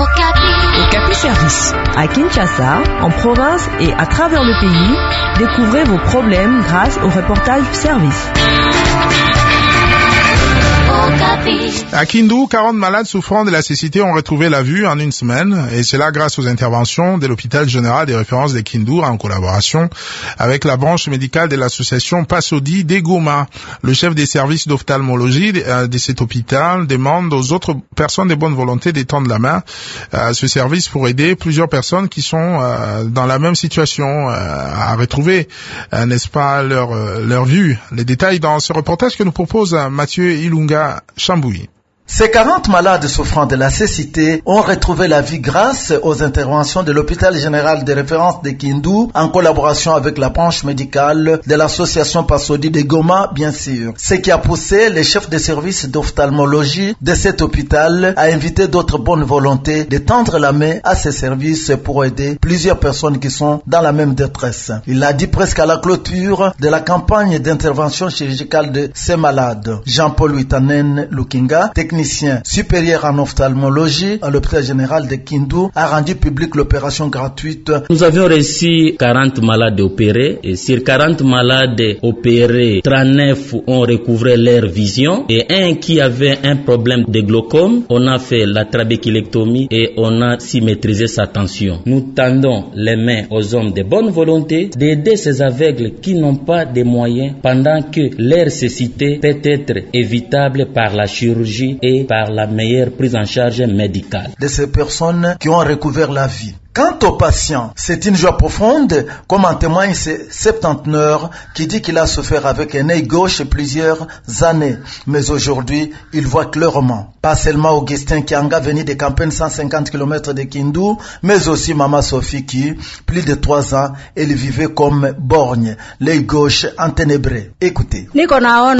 Okapi Service. À Kinshasa, en province et à travers le pays, découvrez vos problèmes grâce au reportage service. À Kindu, 40 malades souffrant de la cécité ont retrouvé la vue en une semaine, et cela grâce aux interventions de l'hôpital général des références de Kindu en collaboration avec la branche médicale de l'association Passodi d'Egoma. Le chef des services d'ophtalmologie de cet hôpital demande aux autres personnes de bonne volonté d'étendre la main à ce service pour aider plusieurs personnes qui sont dans la même situation à retrouver, n'est-ce pas, leur vue. Les détails dans ce reportage que nous propose Mathieu Ilunga Chambouy. Ces 40 malades souffrant de la cécité ont retrouvé la vie grâce aux interventions de l'hôpital général de référence de Kindu en collaboration avec la branche médicale de l'association Passodi de Goma, bien sûr. Ce qui a poussé les chefs de service d'ophtalmologie de cet hôpital à inviter d'autres bonnes volontés de tendre la main à ces services pour aider plusieurs personnes qui sont dans la même détresse. Il l'a dit presque à la clôture de la campagne d'intervention chirurgicale de ces malades. Jean-Paul Witanen Lukinga, technicien supérieur en ophtalmologie à l'hôpital général de Kindu, a rendu public l'opération gratuite. Nous avions reçu 40 malades opérés et sur 40 malades opérés, 39 ont recouvré leur vision et un qui avait un problème de glaucome, on a fait la trabéculectomie et on a si maîtrisé sa tension. Nous tendons les mains aux hommes de bonne volonté d'aider ces aveugles qui n'ont pas de moyens pendant que leur cécité peut être évitable par la chirurgie et par la meilleure prise en charge médicale de ces personnes qui ont recouvert la vie. Quant aux patients, c'est une joie profonde, comme en témoigne ce 79 qui dit qu'il a souffert avec un œil gauche plusieurs années. Mais aujourd'hui, il voit clairement. Pas seulement Augustin Kianga, venu de campagne 150 km de Kindu, mais aussi Maman Sophie qui, plus de 3 ans, elle vivait comme borgne, l'œil gauche enténébré. Écoutez. Niko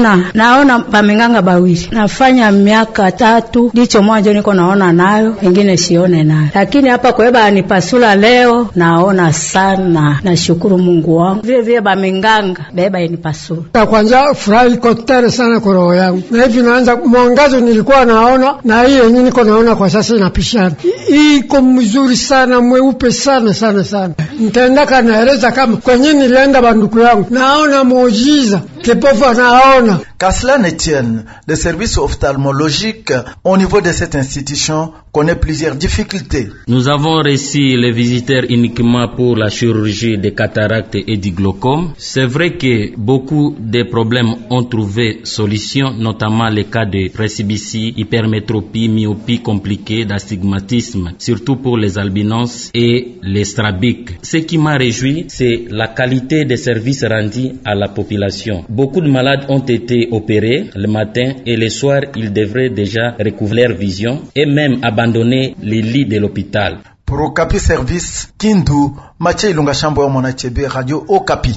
naona bamenganga bawili. Nafanya miaka 3, ndicho moja niko naona nayo, wengine sione nayo. Lakini hapa kweba anipasula leo naona sana, nashukuru Mungu wangu. Vile bamenganga beba inipasula. Kwanza furaha iko tele sana kwa roho yangu. Na hivi naanza mwangazo nilikuwa naona na hii yenyewe niko naona kwa sasa inapishana. Hii iko mzuri sana, mweupe sana. Nitaenda kanaeleza kama kwenye nilienda banduku yangu. Naona muujiza. Kipofu anaona. Kaslan Etienne, le service ophtalmologique au niveau de cette institution connaît plusieurs difficultés. Nous avons reçu les visiteurs uniquement pour la chirurgie des cataractes et du glaucome. C'est vrai que beaucoup de problèmes ont trouvé solution, notamment les cas de presbytie, hypermétropie, myopie compliquée, d'astigmatisme, surtout pour les albinos et les strabiques. Ce qui m'a réjoui, c'est la qualité des services rendus à la population. Beaucoup de malades ont été opérés le matin et le soir, ils devraient déjà recouvrer leur vision et même abandonner les lits de l'hôpital. Pour Okapi Service, Kindu, Mathieu Ilunga Chambo Monachebe, Radio Okapi.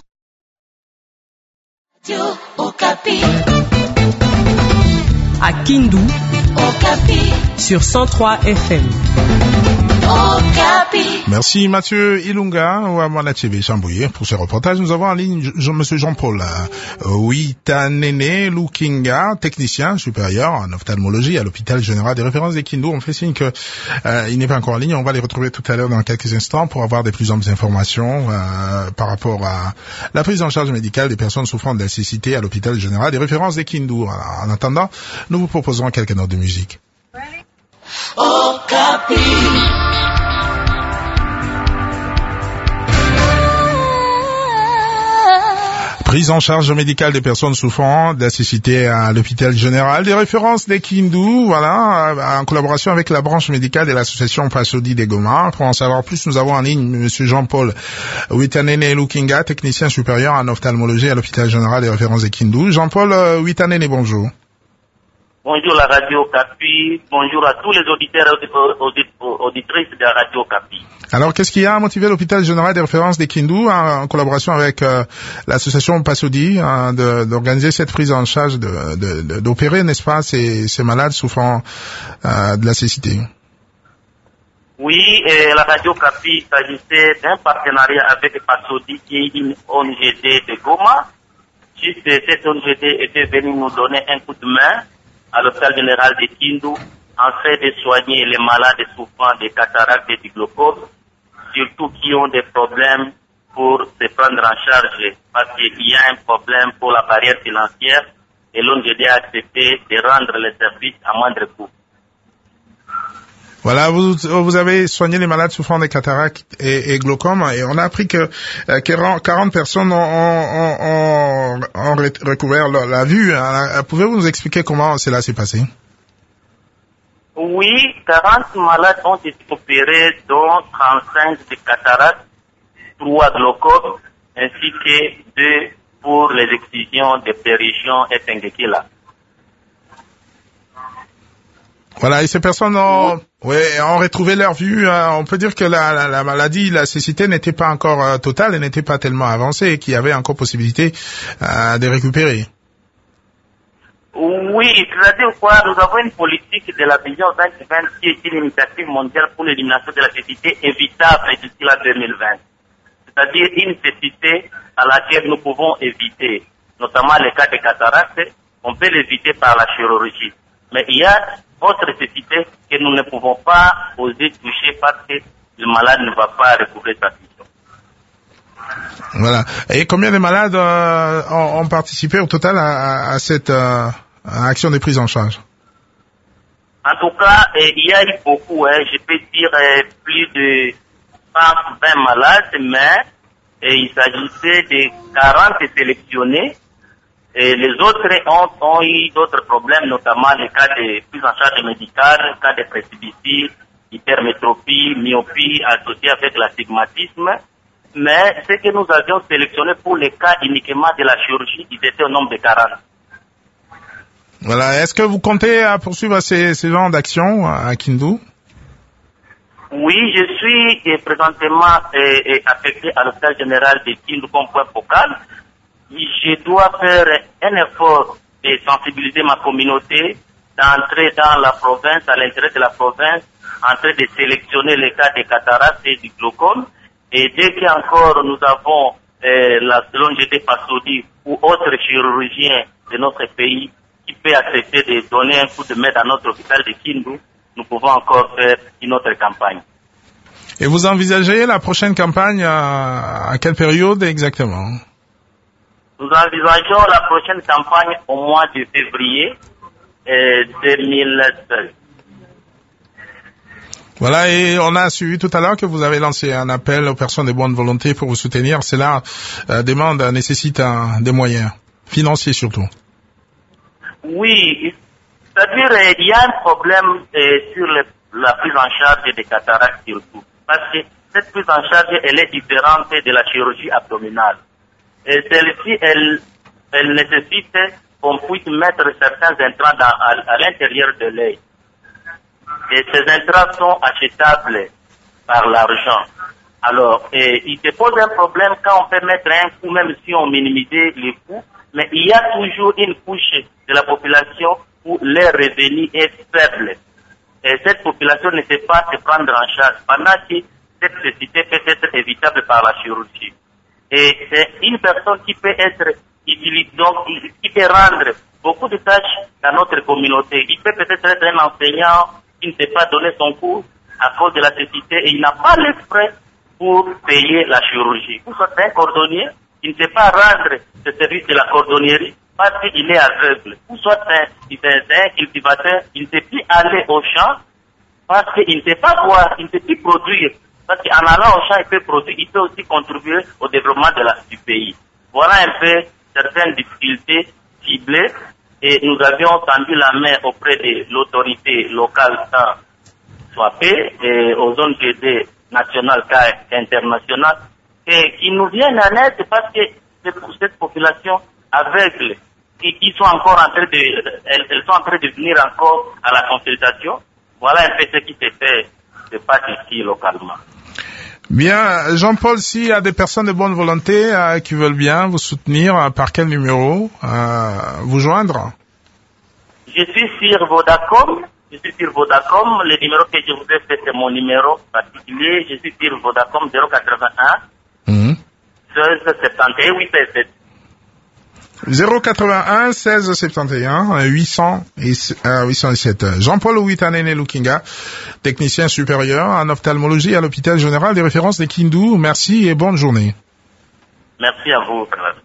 Radio Okapi. À Kindu, Okapi. Sur 103 FM. Okapi. Merci Mathieu Ilunga ou à Monachebe Chambouye pour ce reportage. Nous avons en ligne Monsieur Jean-Paul Witanene Lukinga, technicien supérieur en ophtalmologie à l'hôpital général des références de Kindu. On fait signe que il n'est pas encore en ligne. On va les retrouver tout à l'heure dans quelques instants pour avoir des plus amples informations par rapport à la prise en charge médicale des personnes souffrant de la cécité à l'hôpital général des références de Kindu. En attendant, nous vous proposerons quelques notes de musique. Okapi. Prise en charge médicale des personnes souffrant de la cécité à l'hôpital général des références de Kindu, voilà, en collaboration avec la branche médicale de l'association Passodi d'Egoma. Pour en savoir plus, nous avons en ligne Monsieur Jean-Paul Witanene Lukinga, technicien supérieur en ophtalmologie à l'hôpital général des références de Kindu. Jean-Paul Witanene, bonjour. Bonjour la Radio Okapi, bonjour à tous les auditeurs et auditrices de la Radio Okapi. Alors, qu'est-ce qui a motivé l'hôpital général des références de Kindu, en collaboration avec l'association Passodi, d'organiser cette prise en charge, d'opérer, n'est-ce pas, ces malades souffrant de la cécité? Oui, la Radio Okapi s'agissait d'un partenariat avec Passodi, qui est une ONGD de Goma. Juste cette ONGD était venue nous donner un coup de main à l'hôpital général de Kindu en fait de soigner les malades souffrant de cataractes et du glaucome, surtout qui ont des problèmes pour se prendre en charge, parce qu'il y a un problème pour la barrière financière et l'ONGD a accepté de rendre les services à moindre coût. Voilà, vous avez soigné les malades souffrant de cataractes et glaucome, et on a appris que 40 personnes ont recouvert la vue. Pouvez-vous nous expliquer comment cela s'est passé? Oui, 40 malades ont été opérés, dont 35 de cataractes, 3 glaucomes, ainsi que 2 pour les excisions de périgion et Pengekila. Voilà, et ces personnes ont retrouvé leur vue. On peut dire que la maladie, la cécité n'était pas encore totale, elle n'était pas tellement avancée et qu'il y avait encore possibilité de récupérer. Oui, c'est-à-dire quoi, nous avons une politique de la vision 2020 qui est une initiative mondiale pour l'élimination de la cécité évitable d'ici la 2020. C'est-à-dire une cécité à laquelle nous pouvons éviter, notamment les cas de cataracte, on peut l'éviter par la chirurgie. Mais il y a autre cécité que nous ne pouvons pas oser toucher parce que le malade ne va pas recouvrer sa vision. Voilà. Et combien de malades ont participé au total à cette action de prise en charge? En tout cas, il y a eu beaucoup, je peux dire plus de 120 malades, mais il s'agissait de 40 sélectionnés. Et les autres ont eu d'autres problèmes, notamment les cas de prise en charge médicale, cas de presbytie, hypermétropie, myopie associée avec l'astigmatisme. Mais ce que nous avions sélectionné pour les cas uniquement de la chirurgie, ils étaient au nombre de 40. Voilà. Est-ce que vous comptez poursuivre ces genres d'actions à Kindu? Oui, je suis présentement affecté à l'hôpital général de Kindu comme point focal. Je dois faire un effort de sensibiliser ma communauté, d'entrer dans la province, à l'intérieur de la province, en train de sélectionner les cas de cataracte et du glaucome. Et dès qu'encore nous avons l'ONGD Passodi ou autre chirurgien de notre pays qui peut accepter de donner un coup de main à notre hôpital de Kindu, nous pouvons encore faire une autre campagne. Et vous envisagez la prochaine campagne à quelle période exactement? Nous envisageons la prochaine campagne au mois de février 2016. Voilà, et on a suivi tout à l'heure que vous avez lancé un appel aux personnes de bonne volonté pour vous soutenir. Cela nécessite des moyens, financiers surtout. Oui, c'est-à-dire il y a un problème sur la prise en charge des cataractes surtout. Parce que cette prise en charge, elle est différente de la chirurgie abdominale. Et celle-ci, elle nécessite qu'on puisse mettre certains intrants à l'intérieur de l'œil. Et ces intrants sont achetables par l'argent. Alors, il se pose un problème quand on peut mettre un coût, même si on minimise les coûts, mais il y a toujours une couche de la population où les revenus est faible. Et cette population ne sait pas se prendre en charge, pendant que cette nécessité peut être évitable par la chirurgie. Et c'est une personne qui peut être utilisée, donc qui peut rendre beaucoup de tâches dans notre communauté. Il peut peut-être être un enseignant qui ne sait pas donner son cours à cause de la nécessité et il n'a pas les frais pour payer la chirurgie. Ou soit un cordonnier qui ne sait pas rendre ce service de la cordonnerie parce qu'il est aveugle. Ou soit un cultivateur, il ne sait plus aller au champ parce qu'il ne sait pas boire, il ne sait plus produire. Parce qu'en allant au champ, il peut produire, il peut aussi contribuer au développement du pays. Voilà un peu certaines difficultés ciblées et nous avions tendu la main auprès de l'autorité locale SWAP et aux zones GD nationales et internationales et qui nous viennent en aide parce que cette population aveugle, ils sont encore elles sont en train de venir encore à la consultation. Voilà un peu ce qui se passe ici localement. Bien, Jean-Paul, s'il y a des personnes de bonne volonté qui veulent bien vous soutenir, par quel numéro vous joindre? Je suis sur Vodacom. Le numéro que je vous ai fait, c'est mon numéro particulier. Je suis sur Vodacom 081 16 71 877. 081 16 71 807. Jean-Paul Ouitanene Lukinga, technicien supérieur en ophtalmologie à l'hôpital général des références de Kindu. Merci et bonne journée. Merci à vous, Canada.